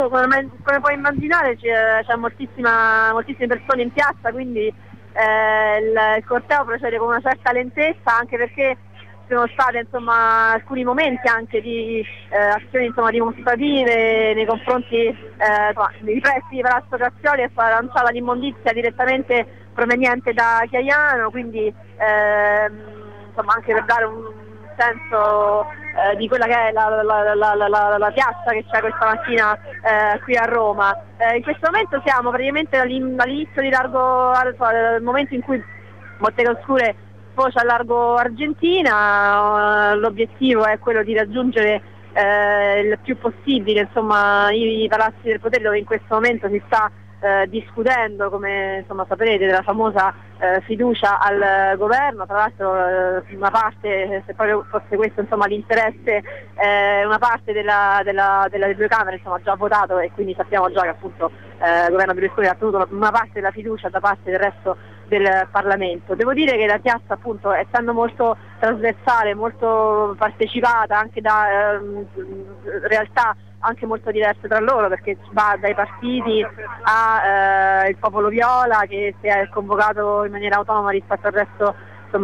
Come puoi immaginare c'è moltissime persone in piazza, quindi il corteo procede con una certa lentezza, anche perché ci sono state alcuni momenti anche di azioni dimostrative nei confronti dei pressi di Palazzo Grazioli. È stata lanciata l'immondizia direttamente proveniente da Chiaiano, quindi anche per dare un senso di quella che è la piazza che c'è questa mattina qui a Roma. In questo momento siamo praticamente all'inizio di al momento in cui Bottega Oscure sfocia a Largo Argentina. L'obiettivo è quello di raggiungere il più possibile i palazzi del potere, dove in questo momento si sta discutendo, come saprete, della famosa fiducia al governo. Tra l'altro una parte, se proprio fosse questo l'interesse, una parte delle due Camere ha già votato, e quindi sappiamo già che appunto il governo Berlusconi ha ottenuto una parte della fiducia da parte del resto del Parlamento. Devo dire che la piazza, appunto, essendo molto trasversale, molto partecipata anche da realtà anche molto diverse tra loro, perché va dai partiti a il popolo viola, che si è convocato in maniera autonoma rispetto al resto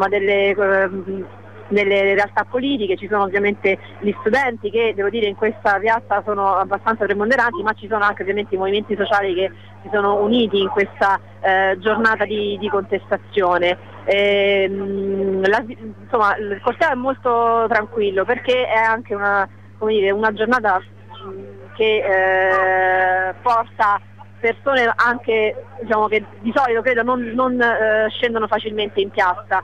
delle realtà politiche. Ci sono ovviamente gli studenti, che devo dire in questa piazza sono abbastanza preponderanti, ma ci sono anche ovviamente i movimenti sociali che si sono uniti in questa giornata di contestazione. Il corteo è molto tranquillo, perché è anche una giornata che porta persone anche che di solito credo non scendono facilmente in piazza.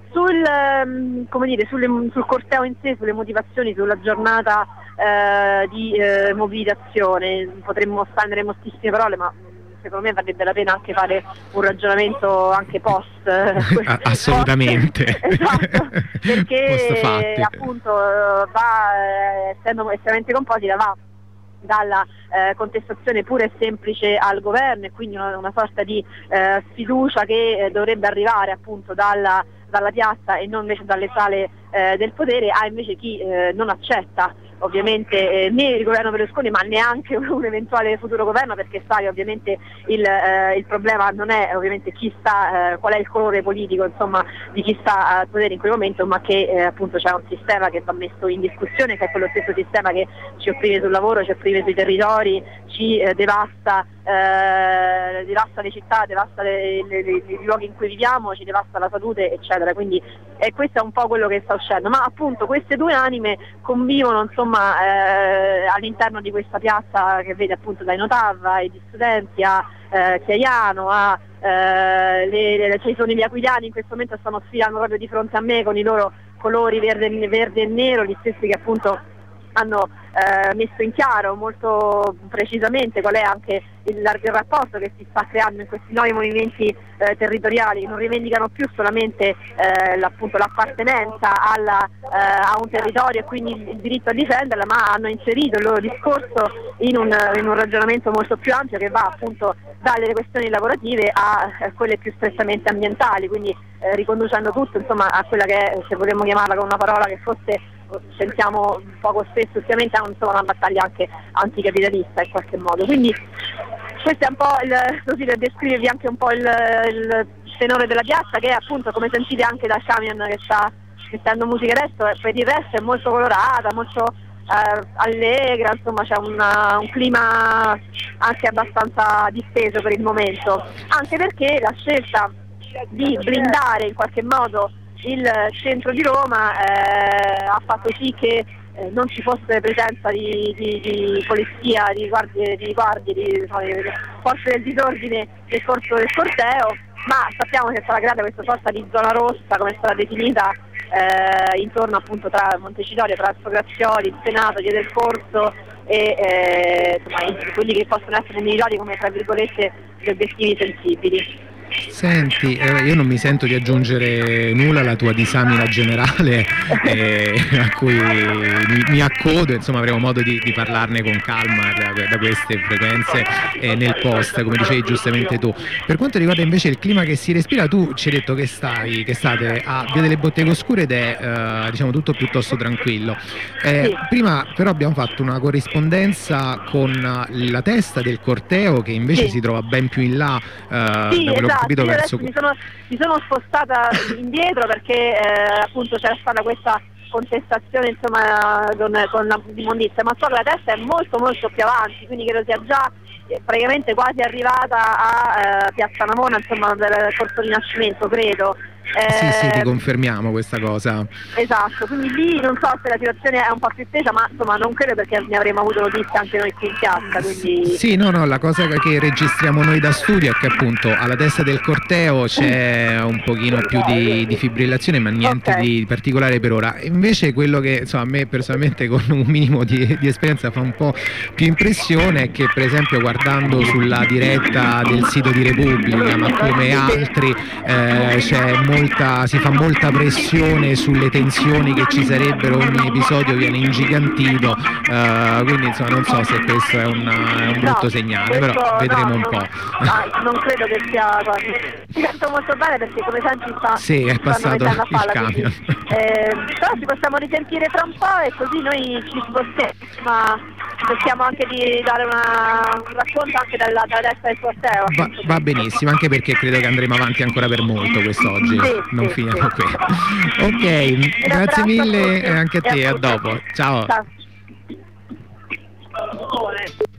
Sul corteo in sé, sulle motivazioni, sulla giornata di mobilitazione potremmo spendere moltissime parole, ma secondo me varrebbe la pena anche fare un ragionamento anche post. Assolutamente. Esatto, perché appunto essendo estremamente composita, va dalla contestazione pura e semplice al governo, e quindi una sorta di sfiducia che dovrebbe arrivare appunto dalla piazza e non invece dalle sale del potere, a invece chi non accetta ovviamente né il governo Berlusconi, ma neanche un eventuale futuro governo, perché sa che ovviamente il problema non è ovviamente qual è il colore politico di chi sta al potere in quel momento, ma che appunto c'è un sistema che va messo in discussione, che è quello stesso sistema che ci opprime sul lavoro, ci opprime sui territori, ci devasta le città, devasta i luoghi in cui viviamo, ci devasta la salute, eccetera. Quindi questo è un po' quello che sta uscendo, ma appunto queste due anime convivono all'interno di questa piazza, che vede appunto dai Notav agli studenti a Chiaiano ci sono gli aquiliani in questo momento stanno sfilando proprio di fronte a me con i loro colori verde e nero, gli stessi che appunto hanno messo in chiaro molto precisamente qual è anche il rapporto che si sta creando in questi nuovi movimenti territoriali, che non rivendicano più solamente l'appartenenza a un territorio e quindi il diritto a difenderla, ma hanno inserito il loro discorso in un ragionamento molto più ampio, che va appunto dalle questioni lavorative a quelle più strettamente ambientali, quindi riconducendo tutto a quella che è, se vogliamo chiamarla con una parola che forse sentiamo poco spesso ultimamente, una battaglia anche anticapitalista in qualche modo. Quindi questo è un po' così per descrivervi anche un po' il tenore della piazza, che è appunto, come sentite anche da Shamian che sta mettendo musica adesso, per il resto è molto colorata, molto allegra, c'è un clima anche abbastanza disteso per il momento, anche perché la scelta di blindare in qualche modo il centro di Roma ha fatto sì che non ci fosse presenza di polizia, di guardie, di forze del disordine nel corso del corteo, ma sappiamo che è stata creata questa sorta di zona rossa, come è stata definita, intorno appunto tra Montecitorio, Palazzo Grazioli, il Senato, Via del Corso e quelli che possono essere individuati come tra virgolette gli obiettivi sensibili. Senti, io non mi sento di aggiungere nulla alla tua disamina generale a cui mi accodo, insomma avremo modo di parlarne con calma da queste frequenze nel post, come dicevi giustamente tu. Per quanto riguarda invece il clima che si respira, tu ci hai detto che state a Via delle Botteghe Oscure ed è diciamo tutto piuttosto tranquillo. Sì. Prima però abbiamo fatto una corrispondenza con la testa del corteo che invece si trova ben più in là, sì, da quello che ho capito, verso... mi sono spostata indietro perché appunto c'era stata questa contestazione insomma con l'immondizia, ma so che la testa è molto molto più avanti, quindi credo sia già praticamente quasi arrivata a Piazza Navona, insomma del Corso Rinascimento, credo. Sì, ti confermiamo questa cosa. Esatto, quindi lì non so se la situazione è un po' più tesa, ma insomma non credo perché ne avremmo avuto notizie anche noi qui in piazza. Quindi... Sì, no, la cosa che registriamo noi da studio è che appunto alla testa del corteo c'è un pochino più di fibrillazione, ma niente di particolare per ora. Invece quello che insomma, a me personalmente con un minimo di esperienza fa un po' più impressione è che per esempio guardando sulla diretta del sito di Repubblica, ma come altri, si fa molta pressione sulle tensioni che ci sarebbero, ogni episodio viene ingigantito, quindi insomma non so se questo è un brutto segnale, però vedremo un po'. Non credo che sia, mi sento molto bene perché come senti è passato il camion. Però ci possiamo risentire tra un po' e così noi ci spostiamo, ma cerchiamo anche di dare un racconto anche dalla destra del corteo. Va benissimo, anche perché credo che andremo avanti ancora per molto quest'oggi, non finiamo qui. Ok, grazie mille anche a te, a dopo, ciao.